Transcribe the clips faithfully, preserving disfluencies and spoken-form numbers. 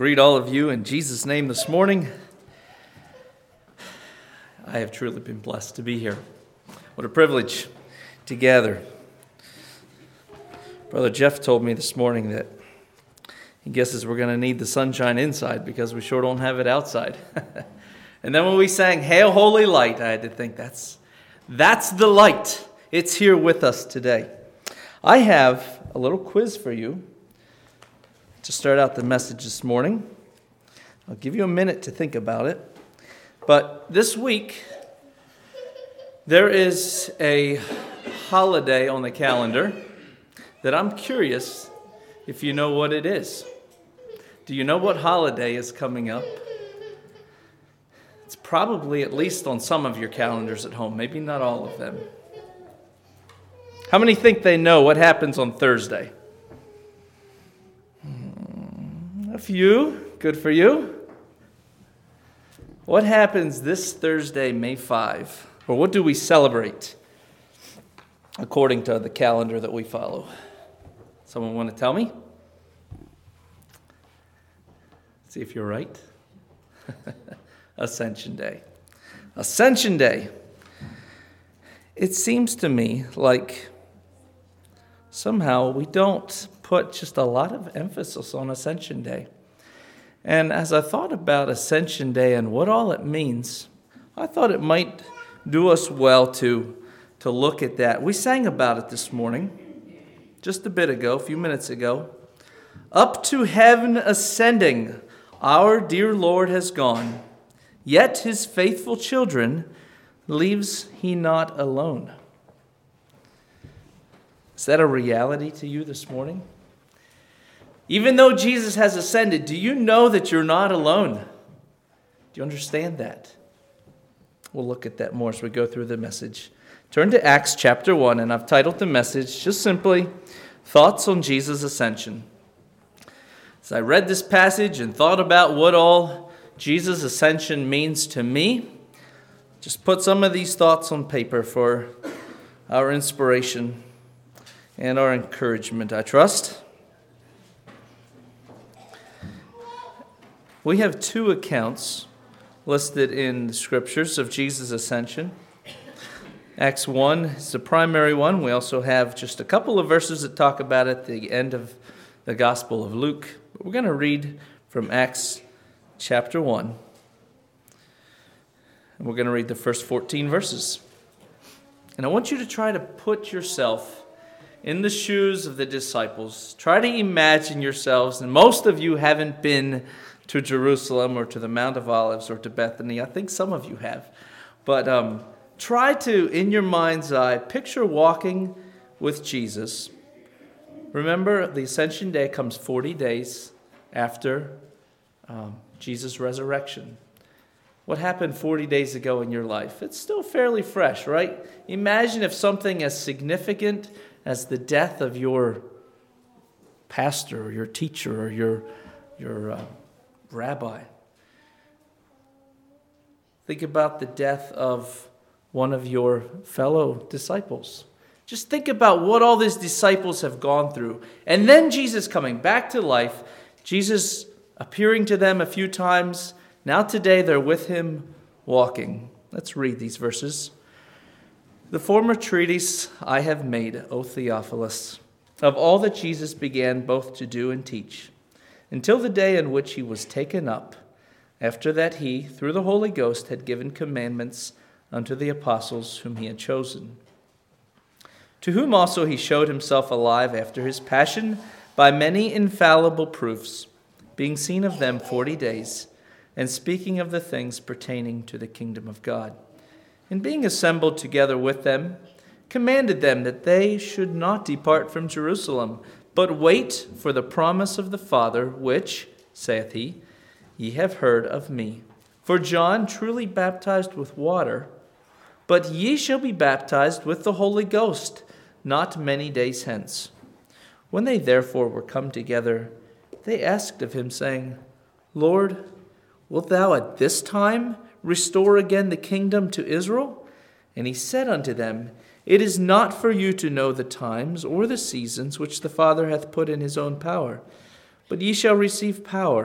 Greet all of you in Jesus' name this morning. I have truly been blessed to be here. What a privilege to gather. Brother Jeff told me this morning that he guesses we're going to need the sunshine inside because we sure don't have it outside. And then when we sang Hail Holy Light, I had to think that's that's the light. It's here with us today. I have a little quiz for you to start out the message this morning. I'll give you a minute to think about it. But this week, there is a holiday on the calendar that I'm curious if you know what it is. Do you know what holiday is coming up? It's probably at least on some of your calendars at home, maybe not all of them. How many think they know what happens on Thursday? A few. Good for you. What happens this Thursday, May fifth? Or what do we celebrate according to the calendar that we follow? Someone want to tell me? See if you're right. Ascension Day. Ascension Day. It seems to me like somehow we don't put just a lot of emphasis on Ascension Day. And as I thought about Ascension Day and what all it means, I thought it might do us well to, to look at that. We sang about it this morning, just a bit ago, a few minutes ago. Up to heaven ascending, our dear Lord has gone, yet his faithful children leaves he not alone. Is that a reality to you this morning? Even though Jesus has ascended, do you know that you're not alone? Do you understand that? We'll look at that more as we go through the message. Turn to Acts chapter one, and I've titled the message just simply, Thoughts on Jesus' Ascension. As I read this passage and thought about what all Jesus' ascension means to me, just put some of these thoughts on paper for our inspiration and our encouragement, I trust. We have two accounts listed in the scriptures of Jesus' ascension. Acts one is the primary one. We also have just a couple of verses that talk about it at the end of the Gospel of Luke. But we're going to read from Acts chapter one. And we're going to read the first fourteen verses. And I want you to try to put yourself in the shoes of the disciples. Try to imagine yourselves, and most of you haven't been to Jerusalem or to the Mount of Olives or to Bethany. I think some of you have. But um, try to, in your mind's eye, picture walking with Jesus. Remember, the Ascension Day comes forty days after um, Jesus' resurrection. What happened forty days ago in your life? It's still fairly fresh, right? Imagine if something as significant as the death of your pastor or your teacher or your, your uh, rabbi. Think about the death of one of your fellow disciples. Just think about what all these disciples have gone through. And then Jesus coming back to life, Jesus appearing to them a few times. Now today they're with him walking. Let's read these verses. The former treatise I have made, O Theophilus, of all that Jesus began both to do and teach, until the day in which he was taken up. After that he, through the Holy Ghost, had given commandments unto the apostles whom he had chosen. To whom also he showed himself alive after his passion by many infallible proofs, being seen of them forty days, and speaking of the things pertaining to the kingdom of God. And being assembled together with them, commanded them that they should not depart from Jerusalem, but wait for the promise of the Father, which, saith he, ye have heard of me. For John truly baptized with water, but ye shall be baptized with the Holy Ghost not many days hence. When they therefore were come together, they asked of him, saying, Lord, wilt thou at this time restore again the kingdom to Israel? And he said unto them, It is not for you to know the times or the seasons which the Father hath put in his own power, but ye shall receive power,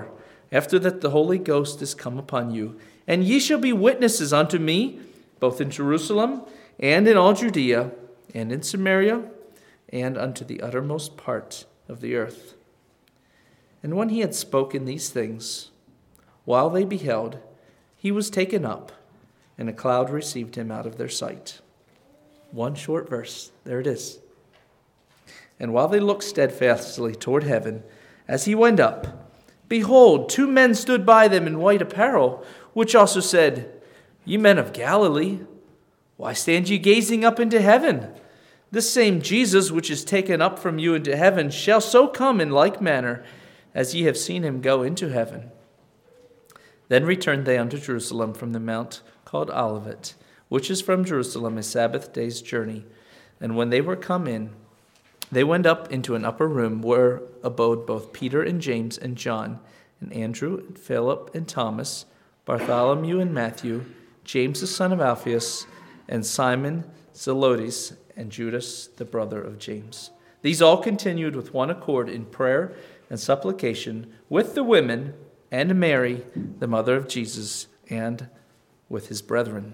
after that the Holy Ghost is come upon you, and ye shall be witnesses unto me, both in Jerusalem, and in all Judea, and in Samaria, and unto the uttermost part of the earth. And when he had spoken these things, while they beheld, he was taken up, and a cloud received him out of their sight. One short verse. There it is. And while they looked steadfastly toward heaven, as he went up, behold, two men stood by them in white apparel, which also said, Ye men of Galilee, why stand ye gazing up into heaven? This same Jesus, which is taken up from you into heaven, shall so come in like manner as ye have seen him go into heaven. Then returned they unto Jerusalem from the mount called Olivet, which is from Jerusalem a Sabbath day's journey. And when they were come in, they went up into an upper room where abode both Peter and James and John, and Andrew and Philip and Thomas, Bartholomew and Matthew, James the son of Alphaeus, and Simon Zelotes, and Judas the brother of James. These all continued with one accord in prayer and supplication with the women and Mary, the mother of Jesus, and with his brethren.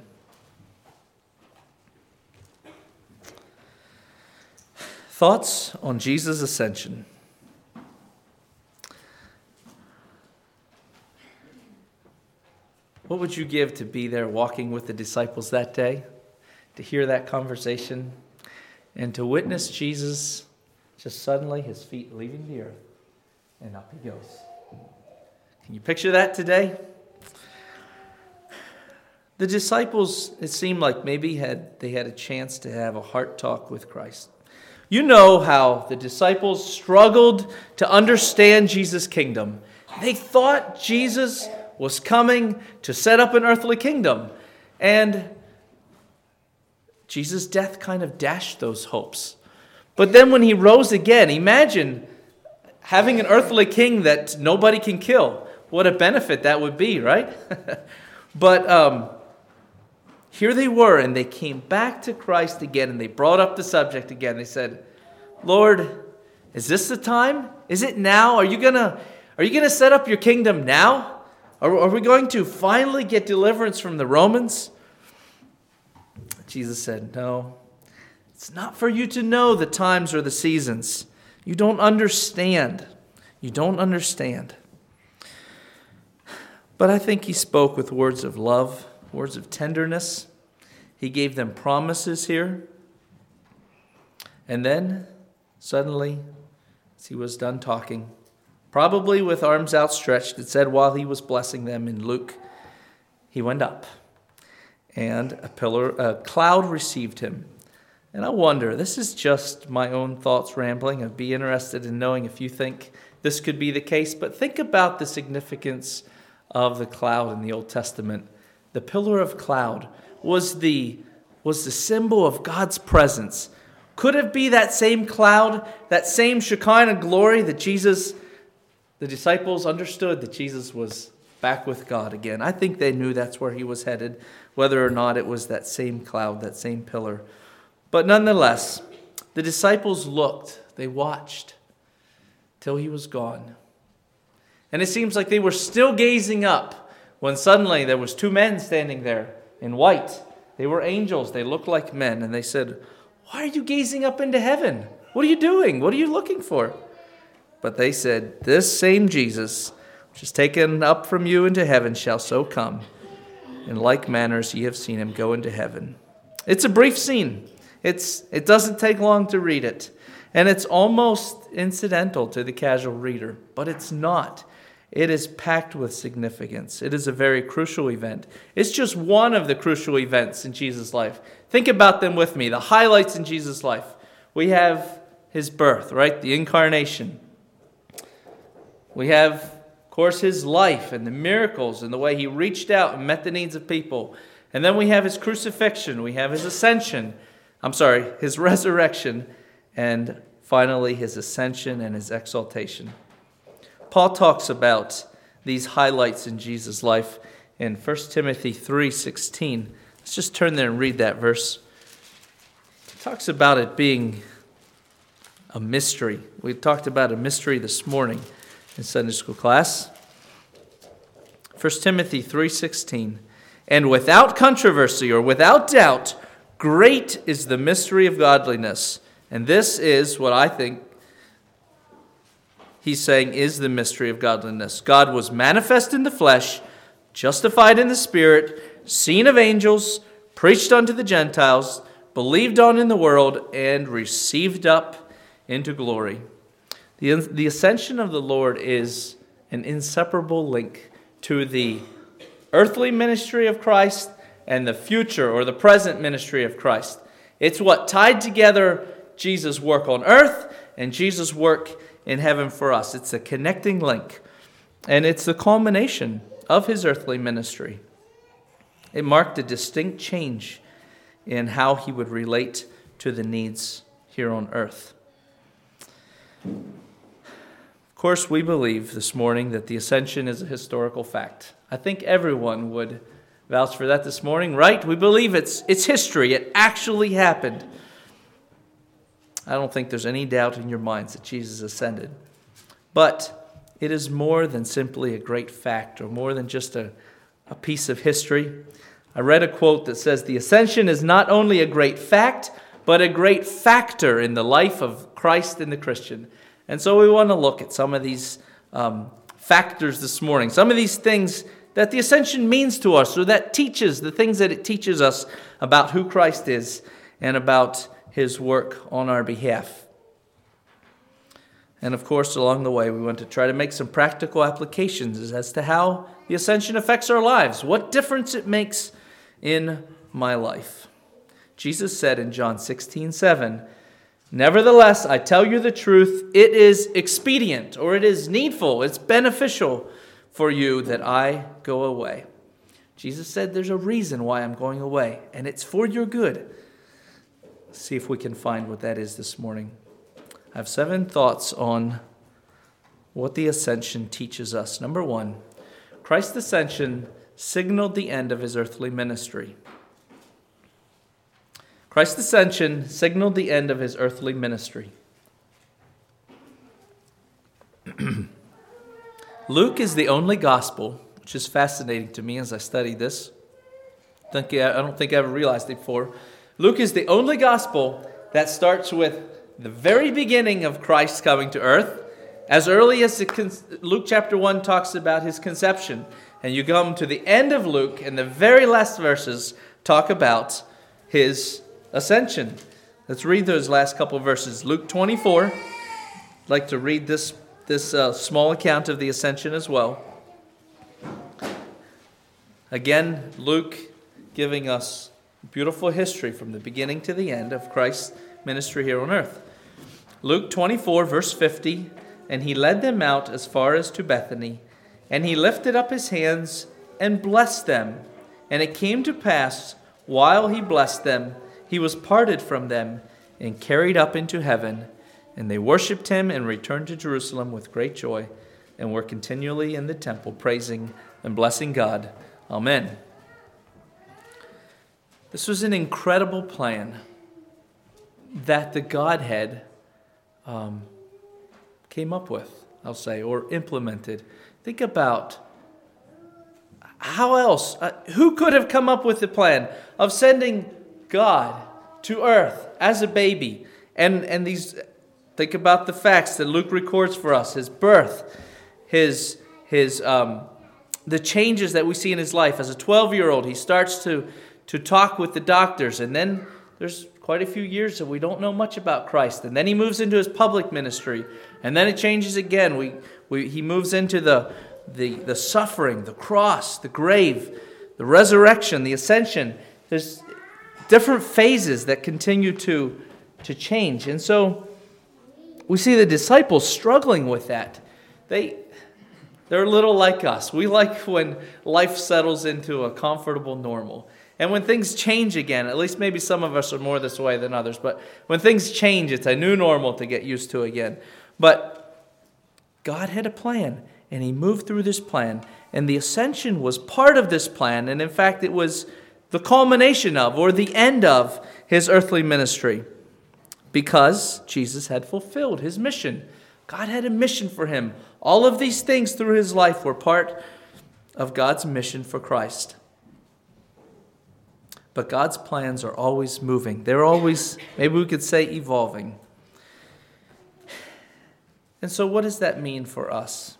Thoughts on Jesus' ascension. What would you give to be there walking with the disciples that day, to hear that conversation, and to witness Jesus just suddenly his feet leaving the earth and up he goes? Can you picture that today? The disciples, it seemed like maybe had they had a chance to have a heart talk with Christ. You know how the disciples struggled to understand Jesus' kingdom. They thought Jesus was coming to set up an earthly kingdom. And Jesus' death kind of dashed those hopes. But then when he rose again, imagine having an earthly king that nobody can kill. What a benefit that would be, right? But um, here they were, and they came back to Christ again, and they brought up the subject again. They said, Lord, is this the time? Is it now? Are you gonna, are you gonna set up your kingdom now? Are, are we going to finally get deliverance from the Romans? Jesus said, no, it's not for you to know the times or the seasons. You don't understand. You don't understand. But I think he spoke with words of love, words of tenderness. He gave them promises here. And then, suddenly, as he was done talking, probably with arms outstretched, it said while he was blessing them in Luke, he went up. And a pillar, a cloud received him. And I wonder, this is just my own thoughts rambling. I'd be interested in knowing if you think this could be the case. But think about the significance of the cloud in the Old Testament. The pillar of cloud was the, was the symbol of God's presence. Could it be that same cloud, that same Shekinah glory that Jesus, the disciples understood that Jesus was back with God again? I think they knew that's where he was headed, whether or not it was that same cloud, that same pillar. But nonetheless, the disciples looked, they watched till he was gone. And it seems like they were still gazing up when suddenly there was two men standing there in white. They were angels, they looked like men, and they said, why are you gazing up into heaven? What are you doing? What are you looking for? But they said, this same Jesus, which is taken up from you into heaven, shall so come. In like manner as ye have seen him go into heaven. It's a brief scene. It's it doesn't take long to read it. And it's almost incidental to the casual reader, but it's not. It is packed with significance. It is a very crucial event. It's just one of the crucial events in Jesus' life. Think about them with me, the highlights in Jesus' life. We have his birth, right? The incarnation. We have, of course, his life and the miracles and the way he reached out and met the needs of people. And then we have his crucifixion. We have his ascension. I'm sorry, his resurrection. And finally, his ascension and his exaltation. Paul talks about these highlights in Jesus' life in First Timothy three sixteen. Let's just turn there and read that verse. He talks about it being a mystery. We talked about a mystery this morning in Sunday school class. First Timothy three sixteen. And without controversy or without doubt, great is the mystery of godliness. And this is what I think he's saying is the mystery of godliness. God was manifest in the flesh, justified in the Spirit, seen of angels, preached unto the Gentiles, believed on in the world, and received up into glory. The, the ascension of the Lord is an inseparable link to the earthly ministry of Christ and the future or the present ministry of Christ. It's what tied together Jesus' work on earth and Jesus' work in heaven for us. It's a connecting link, and it's the culmination of his earthly ministry. It marked a distinct change in how he would relate to the needs here on earth. Of course, we believe this morning that the ascension is a historical fact. I think everyone would vouch for that this morning, right? We believe it's it's history. It actually happened. I don't think there's any doubt in your minds that Jesus ascended. But it is more than simply a great fact or more than just a, a piece of history. I read a quote that says, the ascension is not only a great fact, but a great factor in the life of Christ and the Christian. And so we want to look at some of these um, factors this morning, some of these things that the ascension means to us, or that teaches, the things that it teaches us about who Christ is and about his work on our behalf. And of course, along the way, we want to try to make some practical applications as to how the ascension affects our lives, what difference it makes in my life. Jesus said in John sixteen seven, nevertheless, I tell you the truth, it is expedient, or it is needful, it's beneficial for you that I go away. Jesus said there's a reason why I'm going away, and it's for your good. Let's see if we can find what that is this morning. I have seven thoughts on what the ascension teaches us. Number one, Christ's ascension signaled the end of his earthly ministry. Christ's ascension signaled the end of his earthly ministry. Luke is the only gospel, which is fascinating to me as I study this. I don't think I ever realized it before. Luke is the only gospel that starts with the very beginning of Christ coming to earth, as early as the, Luke chapter one talks about his conception. And you come to the end of Luke, and the very last verses talk about his ascension. Let's read those last couple of verses. Luke twenty-four. I'd like to read this, this uh, small account of the ascension as well. Again, Luke giving us beautiful history from the beginning to the end of Christ's ministry here on earth. Luke twenty-four, verse fifty, and he led them out as far as to Bethany, and he lifted up his hands and blessed them. And it came to pass, while he blessed them, he was parted from them and carried up into heaven. And they worshipped him and returned to Jerusalem with great joy, and were continually in the temple praising and blessing God. Amen. This was an incredible plan that the Godhead um, came up with, I'll say, or implemented. Think about how else, uh, who could have come up with the plan of sending God to earth as a baby? And, and these, think about the facts that Luke records for us, his birth, his, his um, the changes that we see in his life. As a twelve-year-old, he starts to to talk with the doctors, and then there's quite a few years that we don't know much about Christ, and then he moves into his public ministry, and then it changes again. We, we he moves into the, the the suffering, the cross, the grave, the resurrection, the ascension. There's different phases that continue to to change, and so we see the disciples struggling with that. They they're a little like us. We like when life settles into a comfortable normal. And when things change again, at least maybe some of us are more this way than others, but when things change, it's a new normal to get used to again. But God had a plan, and he moved through this plan, and the ascension was part of this plan, and in fact, it was the culmination of, or the end of, his earthly ministry, because Jesus had fulfilled his mission. God had a mission for him. All of these things through his life were part of God's mission for Christ. But God's plans are always moving. They're always, maybe we could say, evolving. And so what does that mean for us?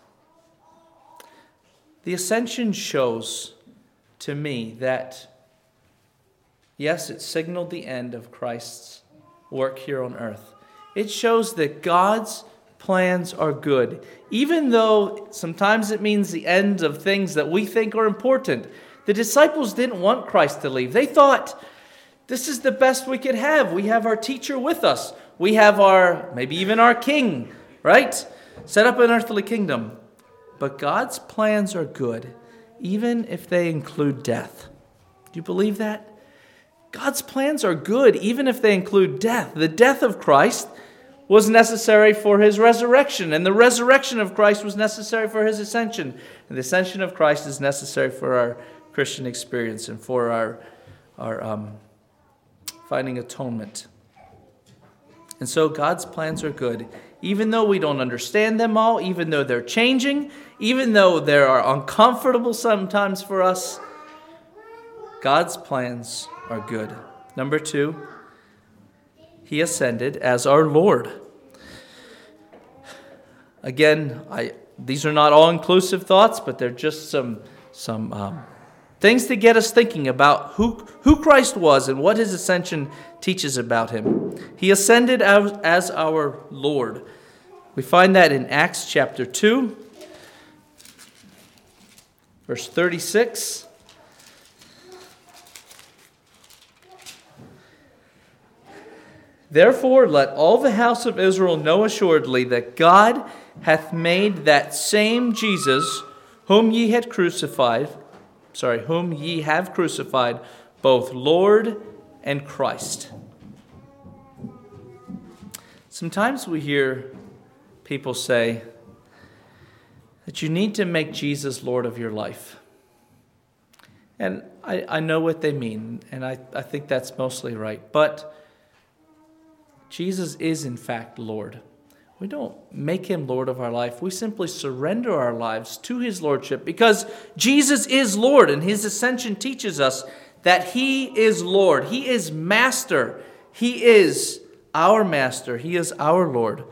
The ascension shows to me that, yes, it signaled the end of Christ's work here on earth. It shows that God's plans are good, even though sometimes it means the end of things that we think are important. The disciples didn't want Christ to leave. They thought, this is the best we could have. We have our teacher with us. We have our, maybe even our king, right? Set up an earthly kingdom. But God's plans are good, even if they include death. Do you believe that? God's plans are good, even if they include death. The death of Christ was necessary for his resurrection, and the resurrection of Christ was necessary for his ascension. And the ascension of Christ is necessary for our Christian experience and for our, our um, finding atonement. And so God's plans are good, even though we don't understand them all, even though they're changing, even though they are uncomfortable sometimes for us. God's plans are good. Number two, he ascended as our Lord. Again, I these are not all-inclusive thoughts, but they're just some some um, things to get us thinking about who, who Christ was and what his ascension teaches about him. He ascended as, as our Lord. We find that in Acts chapter two, verse thirty-six. Therefore, let all the house of Israel know assuredly that God hath made that same Jesus, whom ye had crucified, sorry, whom ye have crucified, both Lord and Christ. Sometimes we hear people say that you need to make Jesus Lord of your life. And I, I know what they mean, and I, I think that's mostly right. But Jesus is, in fact, Lord. We don't make him Lord of our life. We simply surrender our lives to his lordship because Jesus is Lord, and his ascension teaches us that he is Lord. He is master. He is our master. He is our Lord.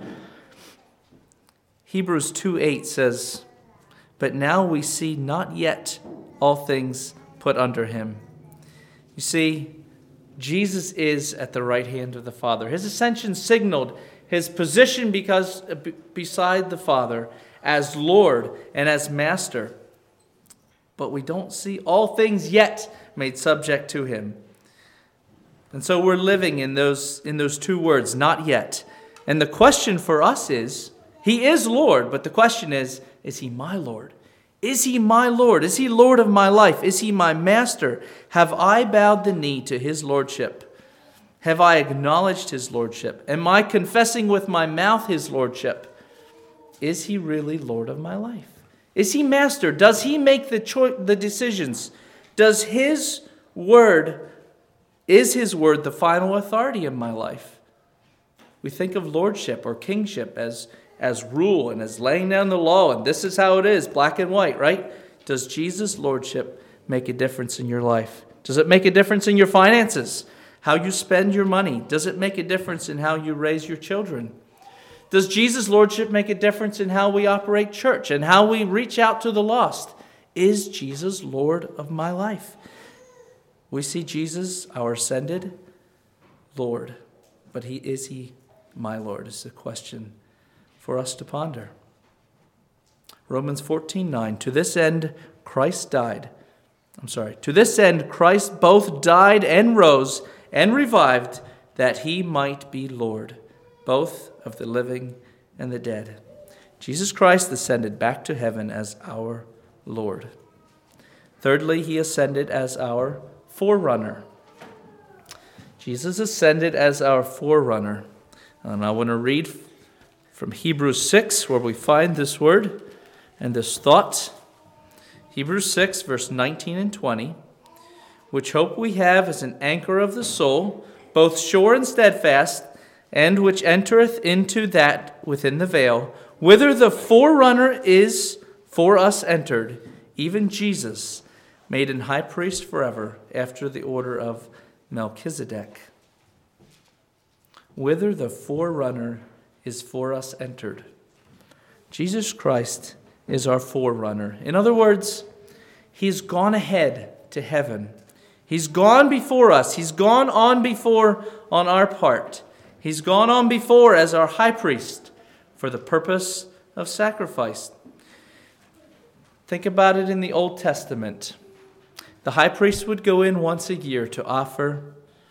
Hebrews two eight says, "But now we see not yet all things put under him." You see, Jesus is at the right hand of the Father. His ascension signaled his position because beside the Father as Lord and as Master. But we don't see all things yet made subject to him. And so we're living in those, in those two words, not yet. And the question for us is, he is Lord, but the question is, is he my Lord? Is he my Lord? Is he Lord of my life? Is he my master? Have I bowed the knee to his lordship? Have I acknowledged his lordship? Am I confessing with my mouth his lordship? Is he really Lord of my life? Is he master? Does he make the cho- the decisions? Does his word, is his word the final authority in my life? We think of lordship or kingship as as rule and as laying down the law, and this is how it is, black and white, right? Does Jesus' lordship make a difference in your life? Does it make a difference in your finances? How you spend your money? Does it make a difference in how you raise your children? Does Jesus' lordship make a difference in how we operate church and how we reach out to the lost? Is Jesus Lord of my life? We see Jesus, our ascended Lord, but he is he my Lord is the question for us to ponder. Romans fourteen nine, to this end Christ died. I'm sorry. To this end Christ both died and rose and revived, that he might be Lord, both of the living and the dead. Jesus Christ ascended back to heaven as our Lord. Thirdly, he ascended as our forerunner. Jesus ascended as our forerunner. And I want to read from Hebrews six, where we find this word and this thought. Hebrews six, verse nineteen and twenty. Which hope we have as an anchor of the soul, both sure and steadfast, and which entereth into that within the veil, whither the forerunner is for us entered, even Jesus, made an high priest forever after the order of Melchizedek, whither the forerunner is for us entered. Jesus Christ is our forerunner. In other words, he's gone ahead to heaven. He's gone before us. He's gone on before on our part. He's gone on before as our high priest for the purpose of sacrifice. Think about it in the Old Testament. The high priest would go in once a year to offer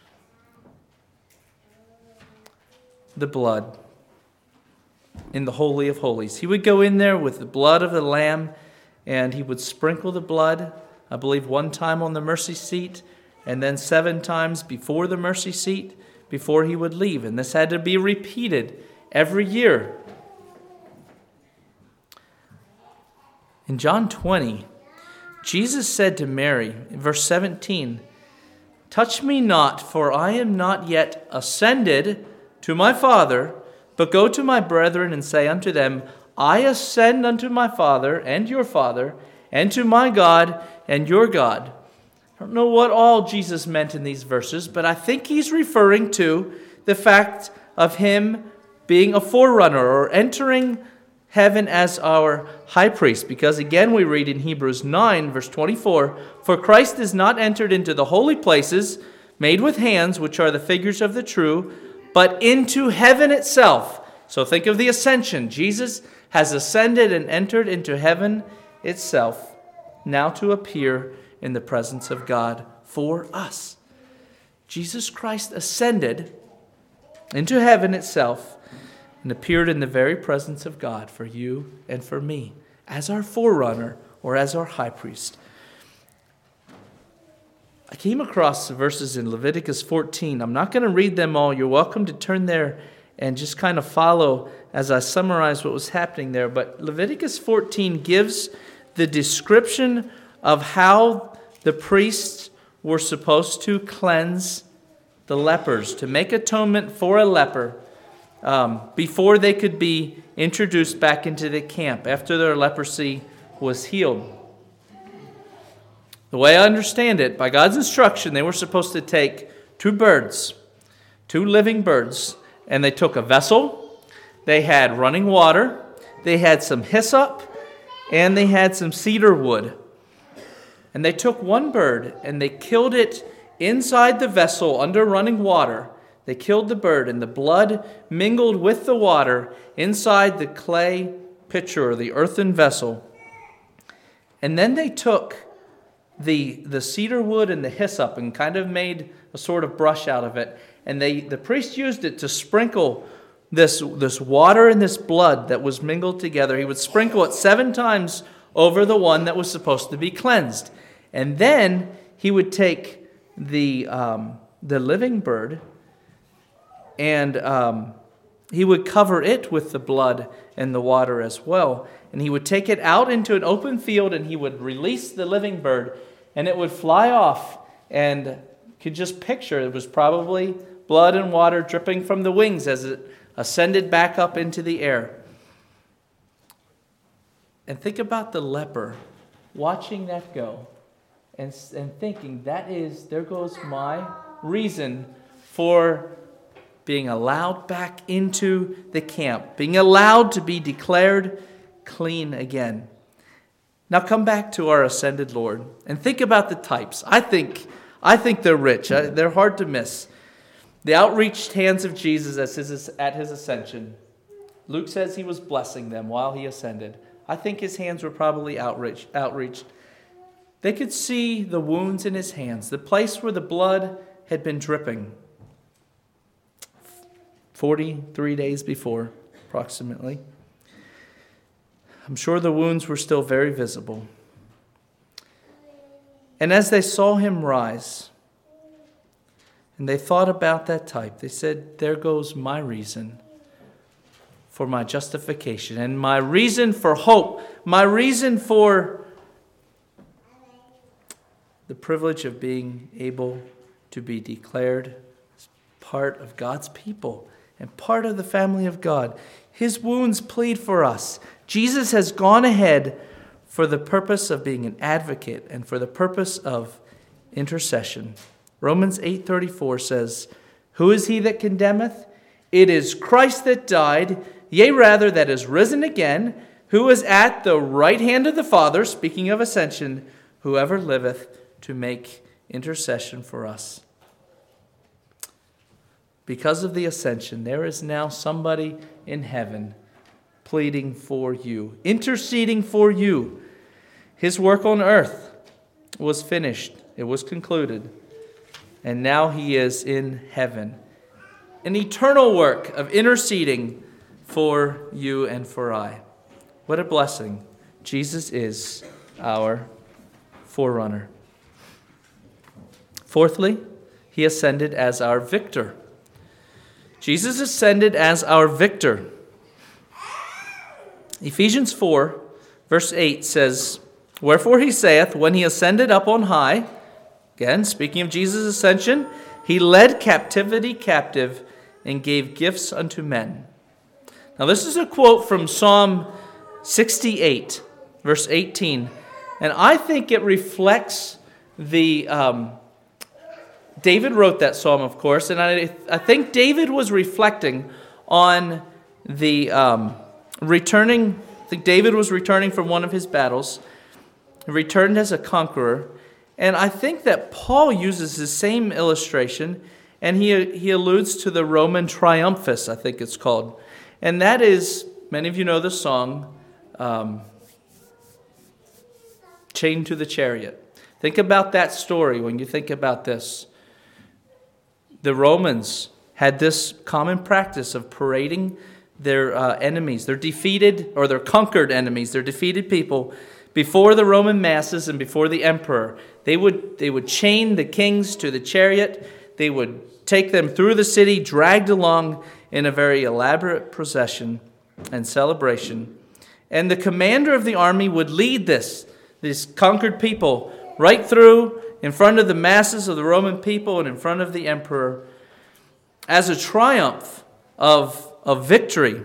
the blood in the Holy of Holies. He would go in there with the blood of the lamb, and he would sprinkle the blood, I believe one time on the mercy seat, and then seven times before the mercy seat, before he would leave. And this had to be repeated every year. In John twenty, Jesus said to Mary, in verse seventeen, "Touch me not, for I am not yet ascended to my Father, but go to my brethren and say unto them, I ascend unto my Father and your Father, and to my God and your God." I don't know what all Jesus meant in these verses, but I think he's referring to the fact of him being a forerunner or entering heaven as our high priest. Because again we read in Hebrews nine, verse twenty-four, "For Christ is not entered into the holy places made with hands, which are the figures of the true, but into heaven itself." So think of the ascension. Jesus has ascended and entered into heaven itself, now to appear in the presence of God for us. Jesus Christ ascended into heaven itself and appeared in the very presence of God for you and for me as our forerunner or as our high priest. I came across the verses in Leviticus fourteen. I'm not going to read them all. You're welcome to turn there and just kind of follow as I summarize what was happening there. But Leviticus fourteen gives the description of how the priests were supposed to cleanse the lepers, to make atonement for a leper um, before they could be introduced back into the camp after their leprosy was healed. The way I understand it, by God's instruction, they were supposed to take two birds, two living birds, and they took a vessel, they had running water, they had some hyssop, and they had some cedar wood. And they took one bird and they killed it inside the vessel under running water. They killed the bird, and the blood mingled with the water inside the clay pitcher or the earthen vessel. And then they took the, the cedar wood and the hyssop and kind of made a sort of brush out of it. And they the priest used it to sprinkle this, this water and this blood that was mingled together. He would sprinkle it seven times over the one that was supposed to be cleansed. And then he would take the um, the living bird and um, he would cover it with the blood and the water as well. And he would take it out into an open field and he would release the living bird and it would fly off. And you could just picture it was probably blood and water dripping from the wings as it ascended back up into the air. And think about the leper watching that go and, and thinking, that is, there goes my reason for being allowed back into the camp, being allowed to be declared clean again. Now come back to our ascended Lord and think about the types. I think, I think they're rich. They're hard to miss. The outreached hands of Jesus at his, at his ascension. Luke says he was blessing them while he ascended. I think his hands were probably outreach, outreached. They could see the wounds in his hands, the place where the blood had been dripping forty-three days before, approximately. I'm sure the wounds were still very visible. And as they saw him rise, and they thought about that type, they said, there goes my reason for my justification and my reason for hope, my reason for the privilege of being able to be declared as part of God's people and part of the family of God. His wounds plead for us. Jesus has gone ahead for the purpose of being an advocate and for the purpose of intercession. Romans eight thirty-four says, "Who is he that condemneth? It is Christ that died, yea, rather that is risen again, who is at the right hand of the Father," speaking of ascension, "who ever liveth to make intercession for us." Because of the ascension, there is now somebody in heaven pleading for you, interceding for you. His work on earth was finished. It was concluded. And now he is in heaven. An eternal work of interceding for you and for I. What a blessing. Jesus is our forerunner. Fourthly, he ascended as our victor. Jesus ascended as our victor. Ephesians four, verse eight says, "Wherefore he saith, when he ascended up on high," again, speaking of Jesus' ascension, "he led captivity captive and gave gifts unto men." Now this is a quote from Psalm sixty-eight, verse eighteen. And I think it reflects the... Um, David wrote that psalm, of course, and I, I think David was reflecting on the um, returning... I think David was returning from one of his battles. He returned as a conqueror. And I think that Paul uses the same illustration, and he, he alludes to the Roman Triumphus, I think it's called. And that is, many of you know the song, um, Chained to the Chariot. Think about that story when you think about this. The Romans had this common practice of parading their uh, enemies, their defeated or their conquered enemies, their defeated people, before the Roman masses and before the emperor. They would, they would chain the kings to the chariot. They would take them through the city, dragged along in a very elaborate procession and celebration. And the commander of the army would lead this, these conquered people, right through in front of the masses of the Roman people and in front of the emperor as a triumph of, of victory,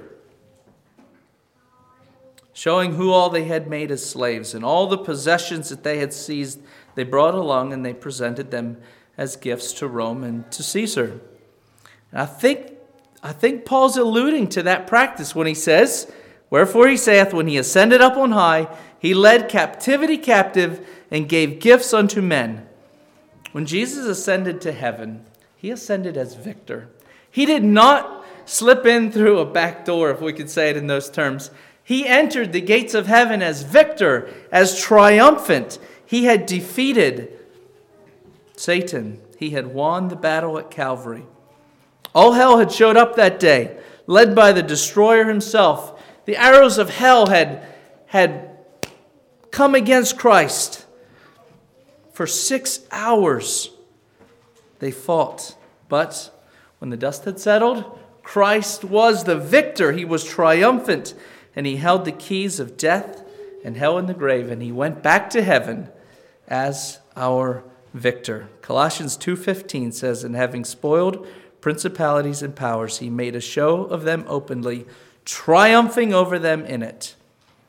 showing who all they had made as slaves and all the possessions that they had seized. They brought along and they presented them as gifts to Rome and to Caesar. And I think, I think Paul's alluding to that practice when he says, "Wherefore he saith, when he ascended up on high, he led captivity captive and gave gifts unto men." When Jesus ascended to heaven, he ascended as victor. He did not slip in through a back door, if we could say it in those terms. He entered the gates of heaven as victor, as triumphant. He had defeated Satan. He had won the battle at Calvary. All hell had showed up that day, led by the destroyer himself. The arrows of hell had, had come against Christ. For six hours they fought. But when the dust had settled, Christ was the victor. He was triumphant. And he held the keys of death and hell in the grave. And he went back to heaven as our victor. Colossians two fifteen says, "And having spoiled principalities and powers, he made a show of them openly, triumphing over them in it."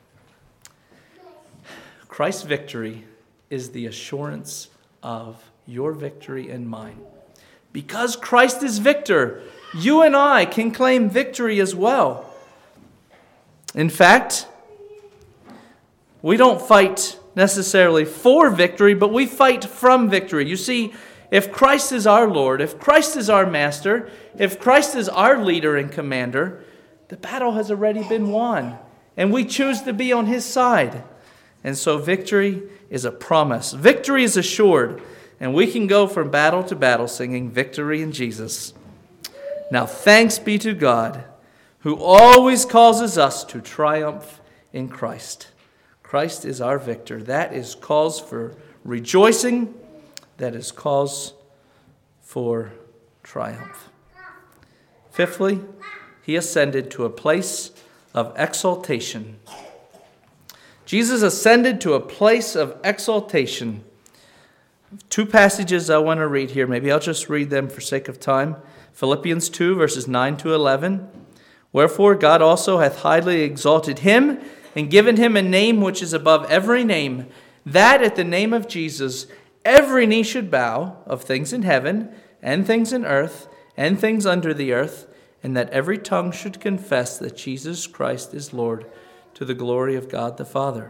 Christ's victory is the assurance of your victory and mine. Because Christ is victor, you and I can claim victory as well. In fact, we don't fight necessarily for victory, but we fight from victory. You see, if Christ is our Lord, if Christ is our master, if Christ is our leader and commander, the battle has already been won, and we choose to be on his side. And so victory is a promise. Victory is assured, and we can go from battle to battle singing victory in Jesus. Now thanks be to God, who always causes us to triumph in Christ. Christ is our victor. That is cause for rejoicing. That is cause for triumph. Fifthly, he ascended to a place of exaltation. Jesus ascended to a place of exaltation. Two passages I want to read here. Maybe I'll just read them for sake of time. Philippians two, verses nine to eleven. "Wherefore God also hath highly exalted him, and given him a name which is above every name, that at the name of Jesus every knee should bow, of things in heaven and things in earth and things under the earth, and that every tongue should confess that Jesus Christ is Lord, to the glory of God the Father.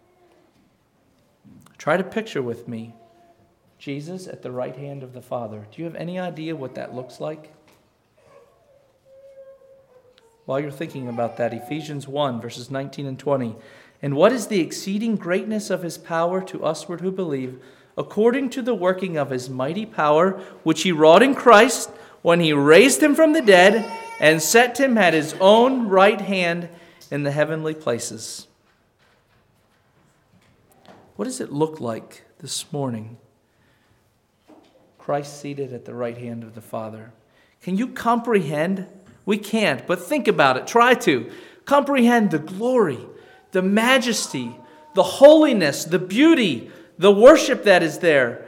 Try to picture with me Jesus at the right hand of the Father. Do you have any idea what that looks like? While you're thinking about that, Ephesians one, verses nineteen and twenty. And what is the exceeding greatness of his power to usward who believe, according to the working of his mighty power, which he wrought in Christ, when he raised him from the dead, and set him at his own right hand in the heavenly places. What does it look like this morning? Christ seated at the right hand of the Father. Can you comprehend? We can't, but think about it. Try to. Comprehend the glory, the majesty, the holiness, the beauty, the worship that is there.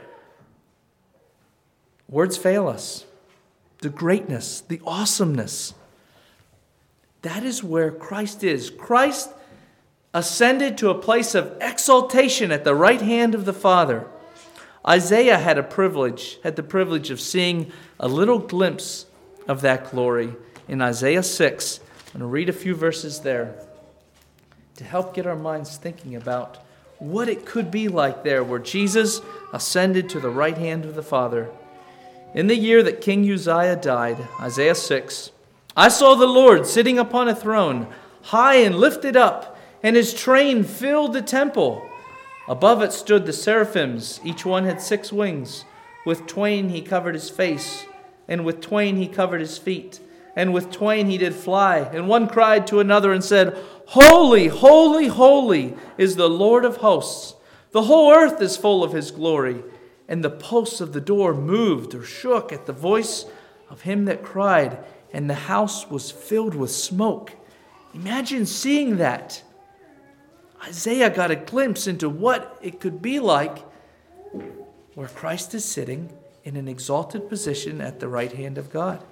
Words fail us. The greatness, the awesomeness. That is where Christ is. Christ ascended to a place of exaltation at the right hand of the Father. Isaiah had a privilege, had the privilege of seeing a little glimpse of that glory in Isaiah six. I'm going to read a few verses there to help get our minds thinking about what it could be like there where Jesus ascended to the right hand of the Father. In the year that King Uzziah died, Isaiah six, I saw the Lord sitting upon a throne, high and lifted up, and his train filled the temple. Above it stood the seraphims. Each one had six wings. With twain he covered his face, and with twain he covered his feet, and with twain he did fly. And one cried to another and said, Holy, holy, holy is the Lord of hosts. The whole earth is full of his glory. And the posts of the door moved or shook at the voice of him that cried, and the house was filled with smoke. Imagine seeing that. Isaiah got a glimpse into what it could be like where Christ is sitting in an exalted position at the right hand of God.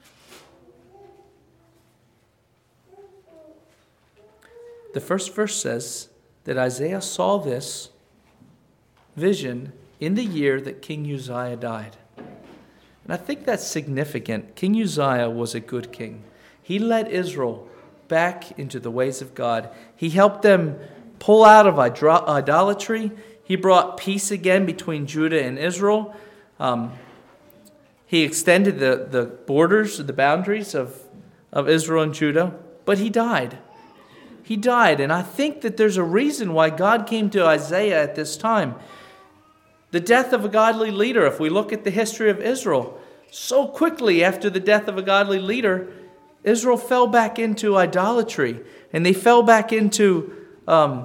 The first verse says that Isaiah saw this vision in the year that King Uzziah died. And I think that's significant. King Uzziah was a good king. He led Israel back into the ways of God. He helped them pull out of idolatry. He brought peace again between Judah and Israel. Um, he extended the, the borders, the boundaries of, of Israel and Judah. But he died. He died. And I think that there's a reason why God came to Isaiah at this time. The death of a godly leader, if we look at the history of Israel, so quickly after the death of a godly leader, Israel fell back into idolatry. And they fell back into um,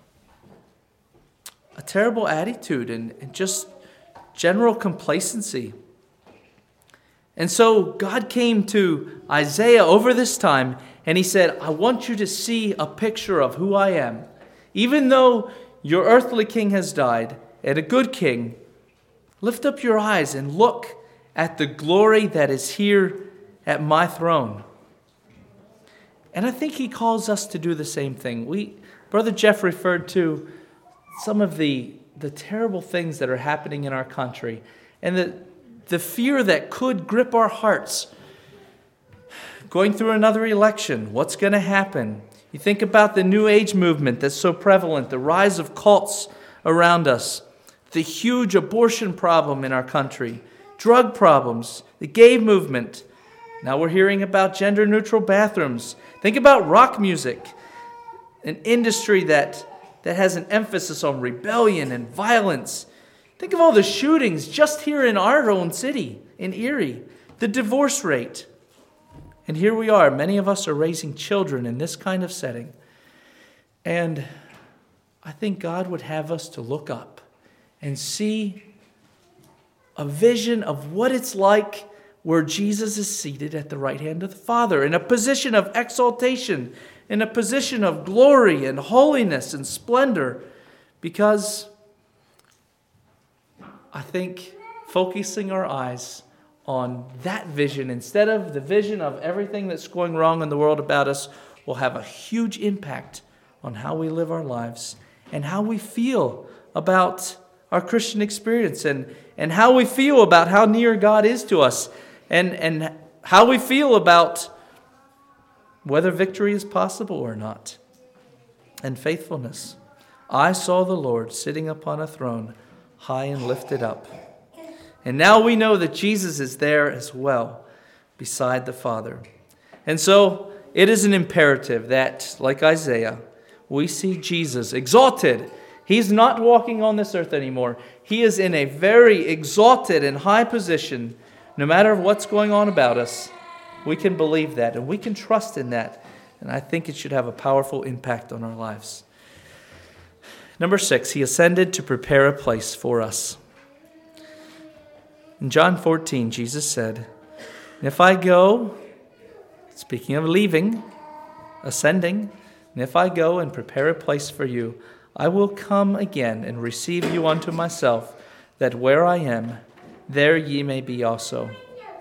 a terrible attitude and, and just general complacency. And so God came to Isaiah over this time and he said, I want you to see a picture of who I am. Even though your earthly king has died, and a good king, lift up your eyes and look at the glory that is here at my throne. And I think he calls us to do the same thing. We, Brother Jeff referred to some of the, the terrible things that are happening in our country and the, the fear that could grip our hearts. Going through another election, what's going to happen? You think about the New Age movement that's so prevalent, the rise of cults around us, the huge abortion problem in our country, drug problems, the gay movement. Now we're hearing about gender-neutral bathrooms. Think about rock music, an industry that, that has an emphasis on rebellion and violence. Think of all the shootings just here in our own city, in Erie, the divorce rate. And here we are, many of us are raising children in this kind of setting. And I think God would have us to look up and see a vision of what it's like where Jesus is seated at the right hand of the Father, in a position of exaltation, in a position of glory and holiness and splendor. Because I think focusing our eyes on that vision instead of the vision of everything that's going wrong in the world about us will have a huge impact on how we live our lives and how we feel about our Christian experience and, and how we feel about how near God is to us and, and how we feel about whether victory is possible or not, and faithfulness. I saw the Lord sitting upon a throne, high and lifted up. And now we know that Jesus is there as well, beside the Father. And so it is an imperative that, like Isaiah, we see Jesus exalted. He's not walking on this earth anymore. He is in a very exalted and high position. No matter what's going on about us, we can believe that and we can trust in that. And I think it should have a powerful impact on our lives. Number six, he ascended to prepare a place for us. In John fourteen, Jesus said, if I go, speaking of leaving, ascending, and if I go and prepare a place for you, I will come again and receive you unto myself, that where I am, there ye may be also.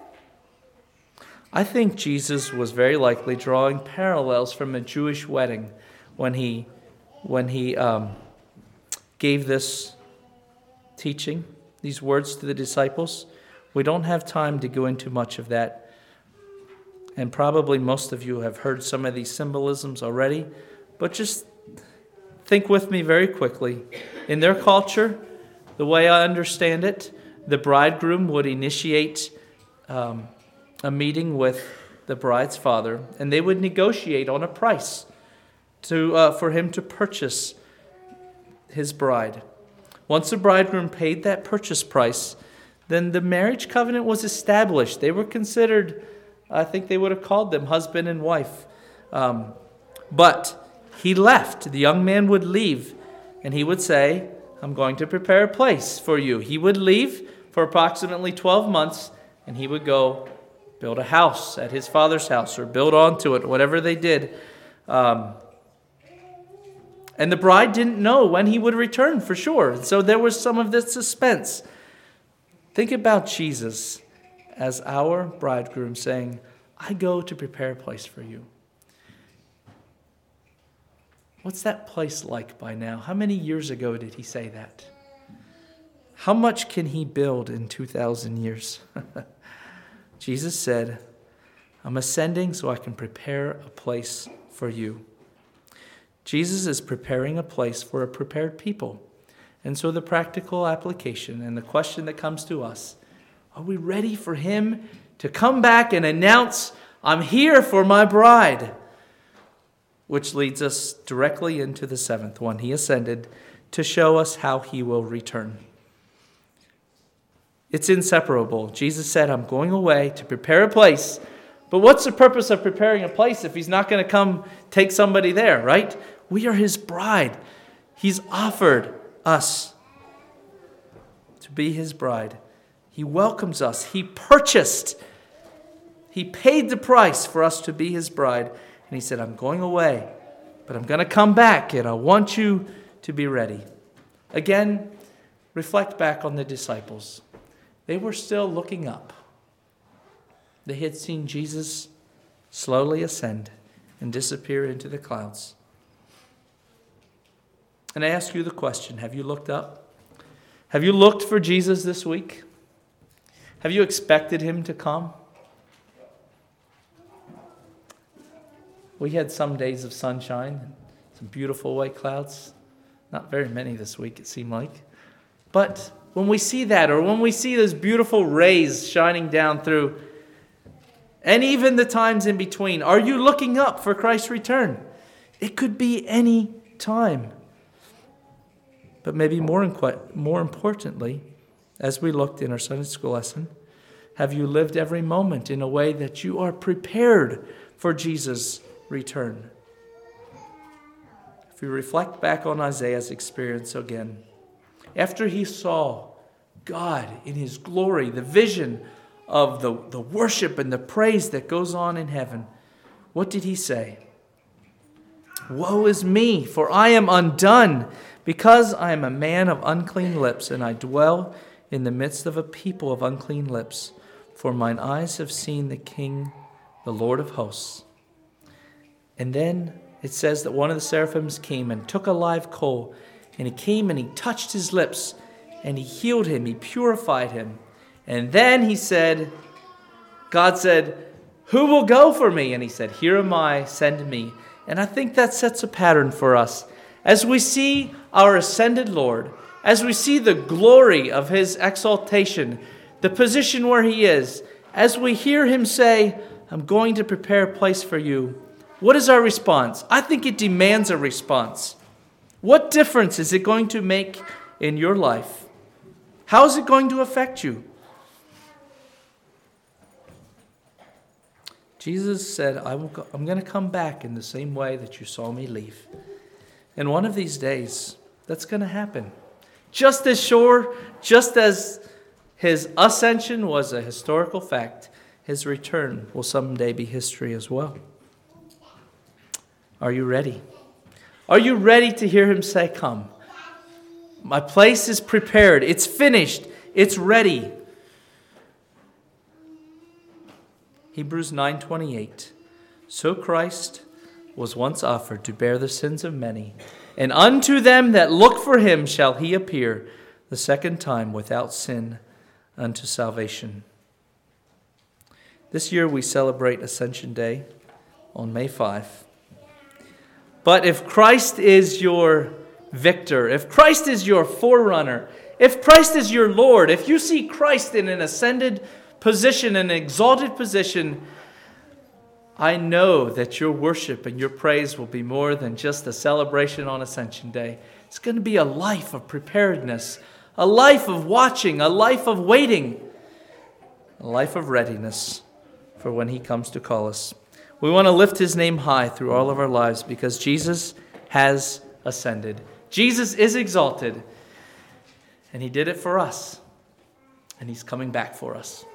I think Jesus was very likely drawing parallels from a Jewish wedding when he, when he um, gave this teaching, these words to the disciples. We don't have time to go into much of that. And probably most of you have heard some of these symbolisms already. But just think with me very quickly. In their culture, the way I understand it, the bridegroom would initiate um, a meeting with the bride's father, and they would negotiate on a price to uh, for him to purchase his bride. Once the bridegroom paid that purchase price, then the marriage covenant was established. They were considered, I think they would have called them husband and wife. Um, but he left. The young man would leave, and he would say, I'm going to prepare a place for you. He would leave for approximately twelve months, and he would go build a house at his father's house or build onto it, whatever they did. Um, and the bride didn't know when he would return for sure. So there was some of this suspense. Think about Jesus as our bridegroom saying, I go to prepare a place for you. What's that place like by now? How many years ago did he say that? How much can he build in two thousand years? Jesus said, I'm ascending so I can prepare a place for you. Jesus is preparing a place for a prepared people. And so the practical application and the question that comes to us, are we ready for him to come back and announce, I'm here for my bride? Which leads us directly into the seventh one. He ascended to show us how he will return. It's inseparable. Jesus said, I'm going away to prepare a place. But what's the purpose of preparing a place if he's not going to come take somebody there, right? We are his bride. He's offered us to be his bride. He welcomes us. He purchased. He paid the price for us to be his bride. And he said, I'm going away, but I'm going to come back, and I want you to be ready. Again, reflect back on the disciples. They were still looking up. They had seen Jesus slowly ascend and disappear into the clouds. And I ask you the question, have you looked up? Have you looked for Jesus this week? Have you expected him to come? We had some days of sunshine, some beautiful white clouds. Not very many this week, it seemed like. But when we see that, or when we see those beautiful rays shining down through, and even the times in between, are you looking up for Christ's return? It could be any time. But maybe more, inqu- more importantly, as we looked in our Sunday school lesson, have you lived every moment in a way that you are prepared for Jesus' return? If we reflect back on Isaiah's experience again, after he saw God in his glory, the vision of the, the worship and the praise that goes on in heaven, what did he say? Woe is me, for I am undone, because I am a man of unclean lips, and I dwell in the midst of a people of unclean lips. For mine eyes have seen the King, the Lord of hosts. And then it says that one of the seraphims came and took a live coal, and he came and he touched his lips, and he healed him, he purified him. And then he said, God said, who will go for me? And he said, here am I, send me. And I think that sets a pattern for us. As we see our ascended Lord, as we see the glory of his exaltation, the position where he is, as we hear him say, I'm going to prepare a place for you, what is our response? I think it demands a response. What difference is it going to make in your life? How is it going to affect you? Jesus said, I will go, I'm going to come back in the same way that you saw me leave. And one of these days, that's going to happen. Just as sure, just as his ascension was a historical fact, his return will someday be history as well. Are you ready? Are you ready to hear him say, come? My place is prepared. It's finished. It's ready. Hebrews nine twenty-eight. So Christ was once offered to bear the sins of many, and unto them that look for him shall he appear the second time without sin unto salvation. This year we celebrate Ascension Day on May fifth. But if Christ is your victor, if Christ is your forerunner, if Christ is your Lord, if you see Christ in an ascended position, an exalted position, I know that your worship and your praise will be more than just a celebration on Ascension Day. It's going to be a life of preparedness, a life of watching, a life of waiting, a life of readiness for when he comes to call us. We want to lift his name high through all of our lives because Jesus has ascended. Jesus is exalted, and he did it for us, and he's coming back for us.